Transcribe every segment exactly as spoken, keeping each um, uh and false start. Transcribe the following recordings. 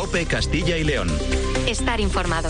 COPE Castilla y León. Estar informado.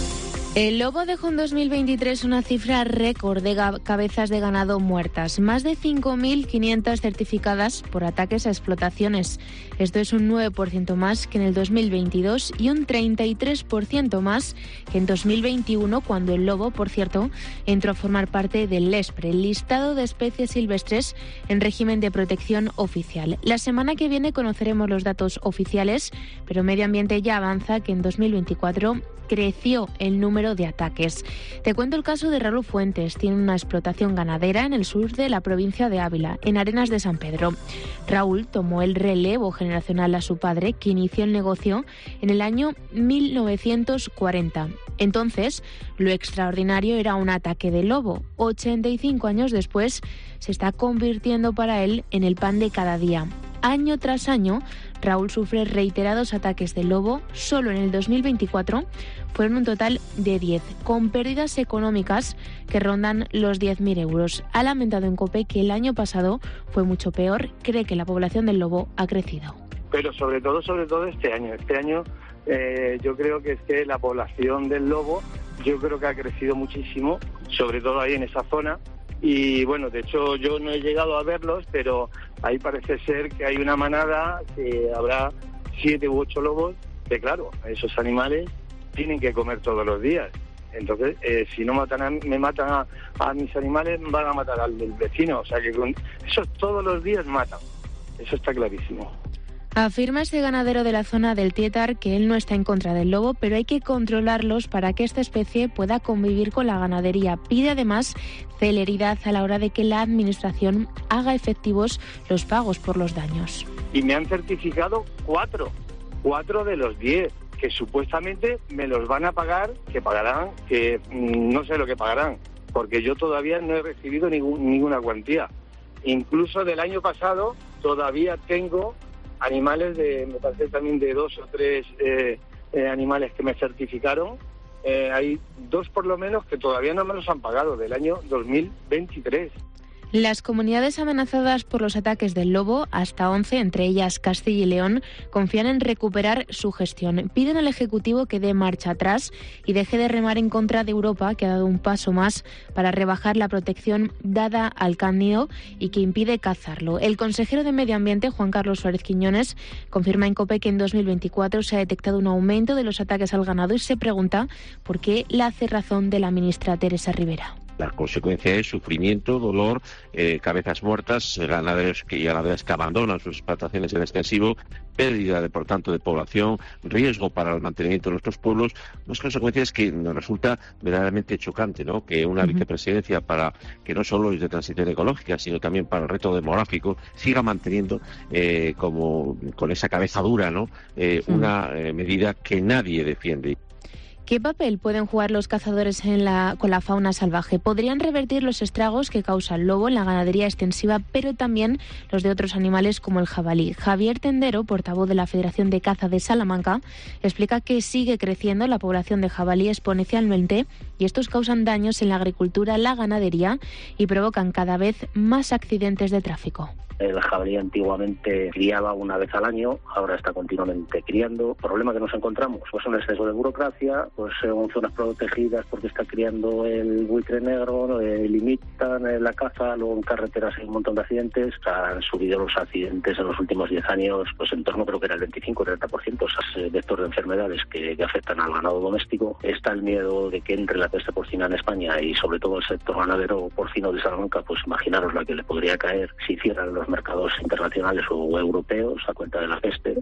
El lobo dejó en dos mil veintitrés una cifra récord de cabezas de ganado muertas, más de cinco mil quinientas certificadas por ataques a explotaciones. Esto es un nueve por ciento más que en el dos mil veintidós y un treinta y tres por ciento más que en dos mil veintiuno, cuando el lobo, por cierto, entró a formar parte del LESPRE, el listado de especies silvestres en régimen de protección oficial. La semana que viene conoceremos los datos oficiales, pero Medio Ambiente ya avanza que en dos mil veinticuatro creció el número de ataques. Te cuento el caso de Raúl Fuentes. Tiene una explotación ganadera en el sur de la provincia de Ávila, en Arenas de San Pedro. Raúl tomó el relevo generacional a su padre, que inició el negocio en el año mil novecientos cuarenta. Entonces, lo extraordinario era un ataque de lobo. ochenta y cinco años después, se está convirtiendo para él en el pan de cada día. Año tras año, Raúl sufre reiterados ataques de lobo. Solo en el dos mil veinticuatro fueron un total de diez, con pérdidas económicas que rondan los diez mil euros. Ha lamentado en COPE que el año pasado fue mucho peor. Cree que la población del lobo ha crecido. Pero sobre todo, sobre todo este año. Este año eh, yo creo que es que la población del lobo, yo creo que ha crecido muchísimo, sobre todo ahí en esa zona. Y bueno, de hecho yo no he llegado a verlos, pero ahí parece ser que hay una manada, que habrá siete u ocho lobos, que claro, esos animales tienen que comer todos los días. Entonces, eh, si no matan a, me matan a, a mis animales, van a matar al del vecino. O sea que con, esos todos los días matan. Eso está clarísimo. Afirma este ganadero de la zona del Tietar que él no está en contra del lobo, pero hay que controlarlos para que esta especie pueda convivir con la ganadería. Pide además celeridad a la hora de que la administración haga efectivos los pagos por los daños. Y me han certificado cuatro, cuatro de los diez, que supuestamente me los van a pagar, que pagarán, que mmm, no sé lo que pagarán, porque yo todavía no he recibido ningún, ninguna cuantía. Incluso del año pasado todavía tengo animales de, me parece también de dos o tres eh, eh, animales que me certificaron. Eh, hay dos por lo menos que todavía no me los han pagado, del año dos mil veintitrés. Las comunidades amenazadas por los ataques del lobo, hasta once, entre ellas Castilla y León, confían en recuperar su gestión. Piden al Ejecutivo que dé marcha atrás y deje de remar en contra de Europa, que ha dado un paso más para rebajar la protección dada al cándido y que impide cazarlo. El consejero de Medio Ambiente, Juan Carlos Suárez Quiñones, confirma en COPE que en dos mil veinticuatro se ha detectado un aumento de los ataques al ganado y se pregunta por qué la cerrazón de la ministra Teresa Rivera. La consecuencia es sufrimiento, dolor, eh, cabezas muertas, ganaderos que, y ganaderas que abandonan sus explotaciones en extensivo, pérdida, de, por tanto, de población, riesgo para el mantenimiento de nuestros pueblos. Unas consecuencias que nos resulta verdaderamente chocante, ¿no? Que una uh-huh. vicepresidencia para que no solo es de transición ecológica, sino también para el reto demográfico, siga manteniendo eh, como con esa cabeza dura, ¿no? Eh, uh-huh. Una eh, medida que nadie defiende. ¿Qué papel pueden jugar los cazadores en la, con la fauna salvaje? Podrían revertir los estragos que causa el lobo en la ganadería extensiva, pero también los de otros animales como el jabalí. Javier Tendero, portavoz de la Federación de Caza de Salamanca, explica que sigue creciendo la población de jabalí exponencialmente y estos causan daños en la agricultura, la ganadería y provocan cada vez más accidentes de tráfico. El jabalí antiguamente criaba una vez al año, ahora está continuamente criando. El problema que nos encontramos pues un exceso de burocracia, pues en zonas protegidas porque está criando el buitre negro, eh, limitan eh, la caza, luego en carreteras hay un montón de accidentes. Han subido los accidentes en los últimos diez años, pues en torno creo que era el veinticinco o treinta por ciento, esos vectores de enfermedades que, que afectan al ganado doméstico. Está el miedo de que entre la peste porcina en España y sobre todo el sector ganadero porcino de Salamanca, pues imaginaros la que le podría caer si cierran los mercados internacionales o europeos a cuenta de la peste.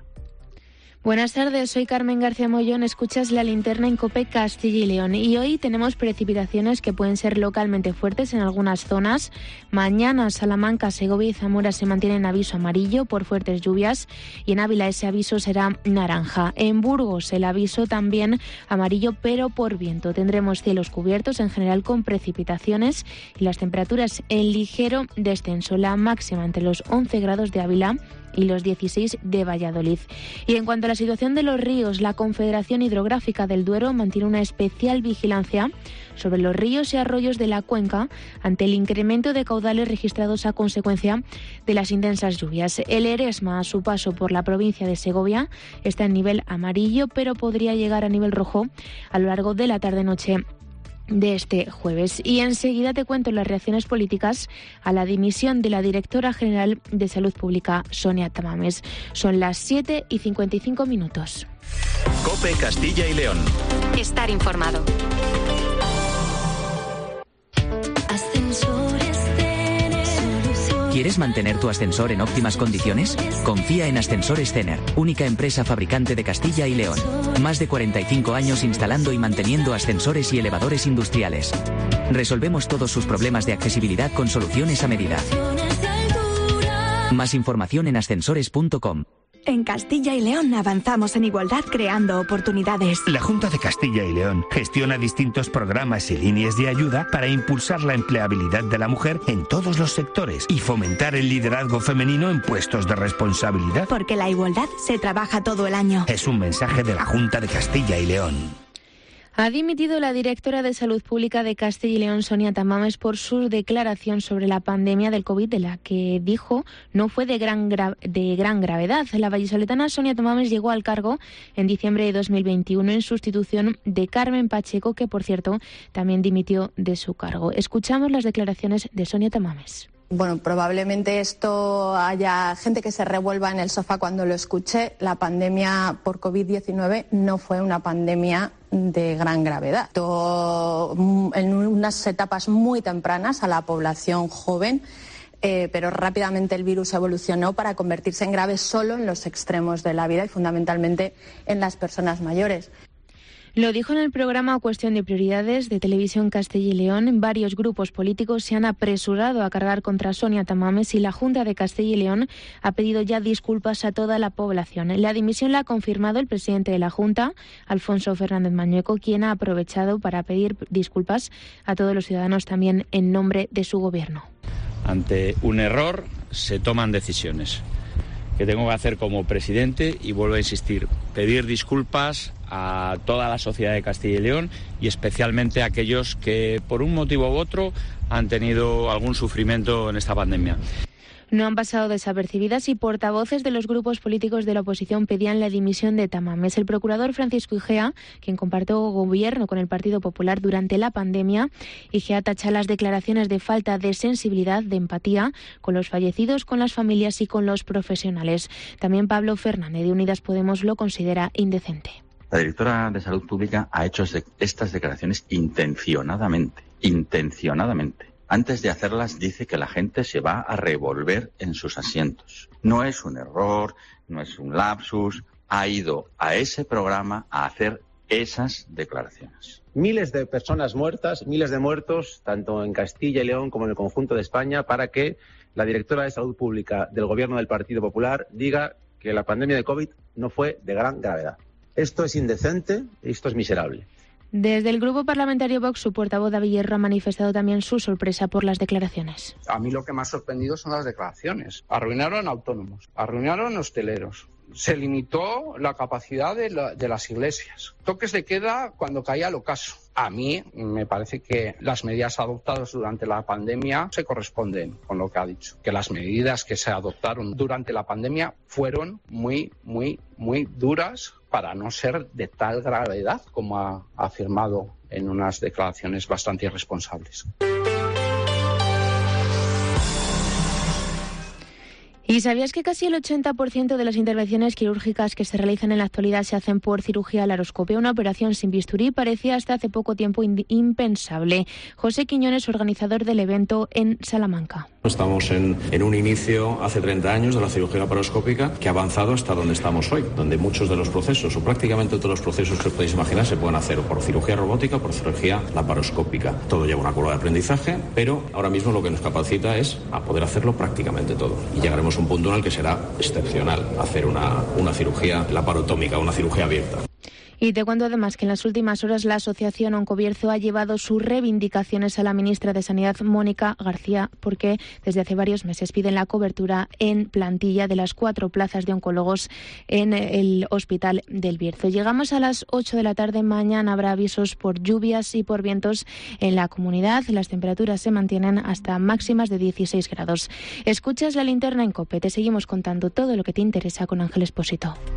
Buenas tardes, soy Carmen García Mollón, escuchas La Linterna en COPE Castilla y León y hoy tenemos precipitaciones que pueden ser localmente fuertes en algunas zonas. Mañana Salamanca, Segovia y Zamora se mantienen aviso amarillo por fuertes lluvias y en Ávila ese aviso será naranja. En Burgos el aviso también amarillo pero por viento. Tendremos cielos cubiertos en general con precipitaciones y las temperaturas en ligero descenso. La máxima entre los once grados de Ávila y los dieciséis de Valladolid. Y en cuanto a la situación de los ríos, la Confederación Hidrográfica del Duero mantiene una especial vigilancia sobre los ríos y arroyos de la cuenca ante el incremento de caudales registrados a consecuencia de las intensas lluvias. El Eresma, a su paso por la provincia de Segovia, está en nivel amarillo, pero podría llegar a nivel rojo a lo largo de la tarde-noche de este jueves. Y enseguida te cuento las reacciones políticas a la dimisión de la directora general de Salud Pública, Sonia Tamames. Son las siete y cincuenta y cinco minutos. COPE Castilla y León. Estar informado. ¿Quieres mantener tu ascensor en óptimas condiciones? Confía en Ascensores Cener, única empresa fabricante de Castilla y León. Más de cuarenta y cinco años instalando y manteniendo ascensores y elevadores industriales. Resolvemos todos sus problemas de accesibilidad con soluciones a medida. Más información en ascensores punto com. En Castilla y León avanzamos en igualdad creando oportunidades. La Junta de Castilla y León gestiona distintos programas y líneas de ayuda para impulsar la empleabilidad de la mujer en todos los sectores y fomentar el liderazgo femenino en puestos de responsabilidad. Porque la igualdad se trabaja todo el año. Es un mensaje de la Junta de Castilla y León. Ha dimitido la directora de Salud Pública de Castilla y León, Sonia Tamames, por su declaración sobre la pandemia del COVID, de la que dijo no fue de gran, gra- de gran gravedad. La vallisoletana Sonia Tamames llegó al cargo en diciembre de dos mil veintiuno en sustitución de Carmen Pacheco, que, por cierto, también dimitió de su cargo. Escuchamos las declaraciones de Sonia Tamames. Bueno, probablemente esto haya gente que se revuelva en el sofá cuando lo escuche. La pandemia por COVID diecinueve no fue una pandemia de gran gravedad. Esto, en unas etapas muy tempranas a la población joven, eh, pero rápidamente el virus evolucionó para convertirse en grave solo en los extremos de la vida y fundamentalmente en las personas mayores. Lo dijo en el programa Cuestión de Prioridades de Televisión Castilla y León. Varios grupos políticos se han apresurado a cargar contra Sonia Tamames y la Junta de Castilla y León ha pedido ya disculpas a toda la población. La dimisión la ha confirmado el presidente de la Junta, Alfonso Fernández Mañueco, quien ha aprovechado para pedir disculpas a todos los ciudadanos también en nombre de su gobierno. Ante un error se toman decisiones. Que tengo que hacer como presidente, y vuelvo a insistir, pedir disculpas a toda la sociedad de Castilla y León y especialmente a aquellos que por un motivo u otro han tenido algún sufrimiento en esta pandemia. No han pasado desapercibidas y portavoces de los grupos políticos de la oposición pedían la dimisión de Tamames. El procurador Francisco Igea, quien compartió gobierno con el Partido Popular durante la pandemia, Igea tacha las declaraciones de falta de sensibilidad, de empatía con los fallecidos, con las familias y con los profesionales. También Pablo Fernández de Unidas Podemos lo considera indecente. La directora de Salud Pública ha hecho estas declaraciones intencionadamente, intencionadamente. Antes de hacerlas dice que la gente se va a revolver en sus asientos. No es un error, no es un lapsus. Ha ido a ese programa a hacer esas declaraciones. Miles de personas muertas, miles de muertos, tanto en Castilla y León como en el conjunto de España, para que la directora de Salud Pública del Gobierno del Partido Popular diga que la pandemia de COVID no fue de gran gravedad. Esto es indecente y esto es miserable. Desde el Grupo Parlamentario Vox, su portavoz David Hierro ha manifestado también su sorpresa por las declaraciones. A mí lo que me ha sorprendido son las declaraciones. Arruinaron autónomos, arruinaron hosteleros. Se limitó la capacidad de, la, de las iglesias. Toques de queda cuando caía el ocaso. A mí me parece que las medidas adoptadas durante la pandemia se corresponden con lo que ha dicho. Que las medidas que se adoptaron durante la pandemia fueron muy, muy, muy duras para no ser de tal gravedad como ha afirmado en unas declaraciones bastante irresponsables. ¿Y sabías que casi el ochenta por ciento de las intervenciones quirúrgicas que se realizan en la actualidad se hacen por cirugía laparoscopia? Una operación sin bisturí parecía hasta hace poco tiempo in- impensable. José Quiñones, organizador del evento en Salamanca. Estamos en, en un inicio hace treinta años de la cirugía laparoscópica que ha avanzado hasta donde estamos hoy, donde muchos de los procesos, o prácticamente todos los procesos que os podéis imaginar, se pueden hacer por cirugía robótica o por cirugía laparoscópica. Todo lleva una curva de aprendizaje, pero ahora mismo lo que nos capacita es a poder hacerlo prácticamente todo. Y llegaremos a un punto en el que será excepcional hacer una, una cirugía laparotómica, una cirugía abierta. Y te cuento además que en las últimas horas la Asociación Oncobierzo ha llevado sus reivindicaciones a la ministra de Sanidad, Mónica García, porque desde hace varios meses piden la cobertura en plantilla de las cuatro plazas de oncólogos en el Hospital del Bierzo. Llegamos a las ocho de la tarde. Mañana habrá avisos por lluvias y por vientos en la comunidad. Las temperaturas se mantienen hasta máximas de dieciséis grados. Escuchas La Linterna en COPE. Te seguimos contando todo lo que te interesa con Ángel Expósito.